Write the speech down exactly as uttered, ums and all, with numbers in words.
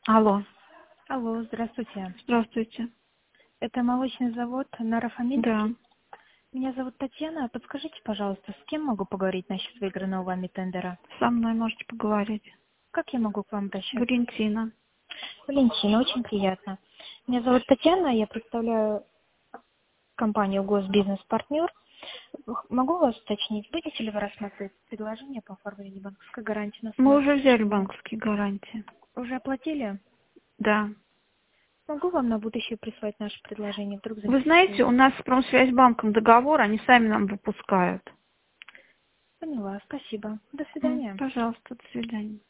Алло, Алло, здравствуйте. здравствуйте. Это молочный завод Да, Нарафаминский. Меня зовут Татьяна. Подскажите, пожалуйста, с кем могу поговорить насчет выигранного вами тендера? со мной можете поговорить. Как я могу к вам обращаться? Валентина. Валентина, очень приятно. Меня зовут Татьяна, я представляю компанию Госбизнес-партнер. Могу вас уточнить, будете ли вы рассматривать предложение по оформлению банковской гарантии на Мы сумму уже тысячу взяли рублей? банковские гарантии. Уже оплатили? Да. Могу вам на будущее прислать наше предложение, вдруг Вы знаете, заинтересует? у нас с Промсвязьбанком договор, они сами нам выпускают. Поняла, спасибо. До М, свидания. Пожалуйста, до свидания.